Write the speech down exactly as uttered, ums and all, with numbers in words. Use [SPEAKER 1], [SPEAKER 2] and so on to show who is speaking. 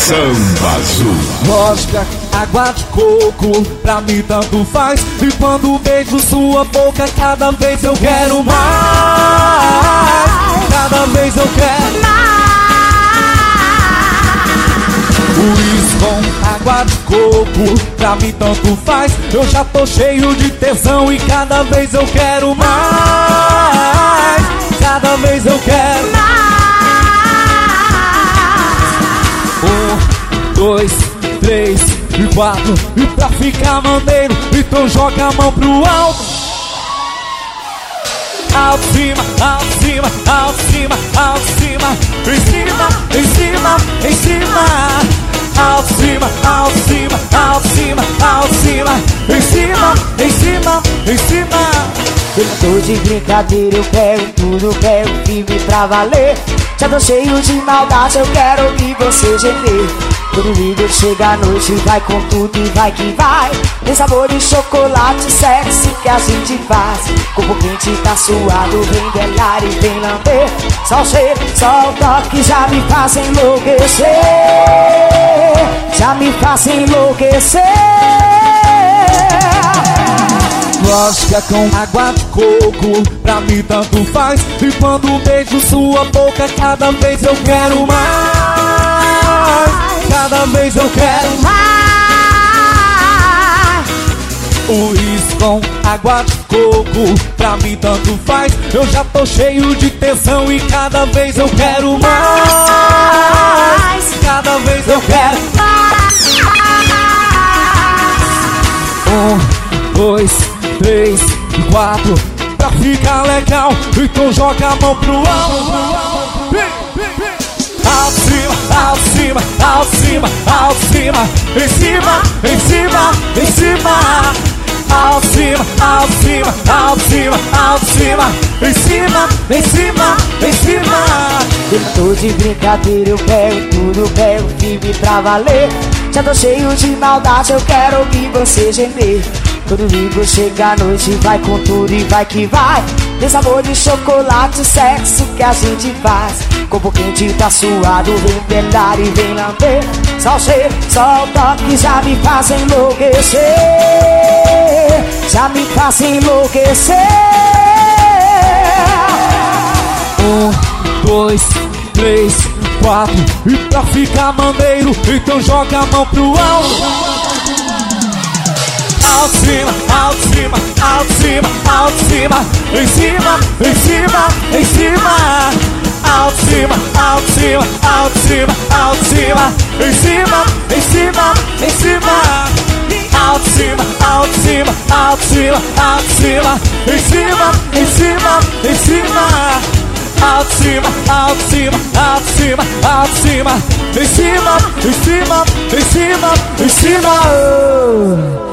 [SPEAKER 1] Samba Azul.
[SPEAKER 2] Vodka, água de coco, pra mim tanto faz. E quando beijo sua boca, cada vez eu quero mais. Cada vez eu quero mais. Uísque com água de coco, pra mim tanto faz. Eu já tô cheio de tesão e cada vez eu quero mais. Cada vez eu quero mais. Um, dois, três e quatro. E pra ficar maneiro, então joga a mão pro alto. Alto, cima, alto, cima, alto, cima, alto, cima. Em cima, em cima, em cima. Alto, cima, alto, cima, alto, cima, alto, cima. Em cima, em cima, em cima.
[SPEAKER 3] Eu tô de brincadeira, eu pego tudo, pego firme pra valer. Já tô cheio de maldade, eu quero ouvir você gemer. Todo líder chega à noite, vai com tudo e vai que vai. Tem sabor de chocolate, sexy que a gente faz. Corpo quente tá suado, vem delar e vem lamber. Só o cheiro, só o toque já me faz enlouquecer. Já me faz enlouquecer.
[SPEAKER 2] Vodka com água de coco, pra mim tanto faz. E quando beijo sua boca, cada vez eu quero mais. Cada vez eu quero mais. Uísque com água de coco, pra mim tanto faz. Eu já tô cheio de tesão e cada vez eu quero mais. Cada vez eu quero mais. Um, dois, três e quatro. Pra ficar legal, então joga a mão pro alto. Alto, cima, alto, cima, alto, cima, alto, cima. Em cima, em cima, em cima. Alto, cima, alto, cima, alto, cima, alto, cima. Em cima, em cima, em cima.
[SPEAKER 3] Eu tô de brincadeira, eu pego tudo, pego firme pra valer. Já tô cheio de maldade, eu quero ouvir você gemer. Todo livro chega à noite, vai com tudo e vai que vai. Tem sabor de chocolate, sexo que a gente faz. Corpo quente tá suado, vem pelar e vem lamber. Só o cheiro, só o toque já me faz enlouquecer. Já me faz enlouquecer.
[SPEAKER 2] Um, dois, três, quatro. E pra ficar maneiro, então joga a mão pro alto. Alto, cima, alto, cima, alto, cima, alto, cima. Em cima, em cima, em cima. Alto, cima, alto, cima, alto, cima, alto, cima. Em cima, em cima, em cima. Alto, cima, alto, cima, alto, cima, alto, cima. Em cima, em cima, em cima. Alto, cima, alto, cima, alto, cima, alto, cima. Em cima, em cima, em cima, em cima.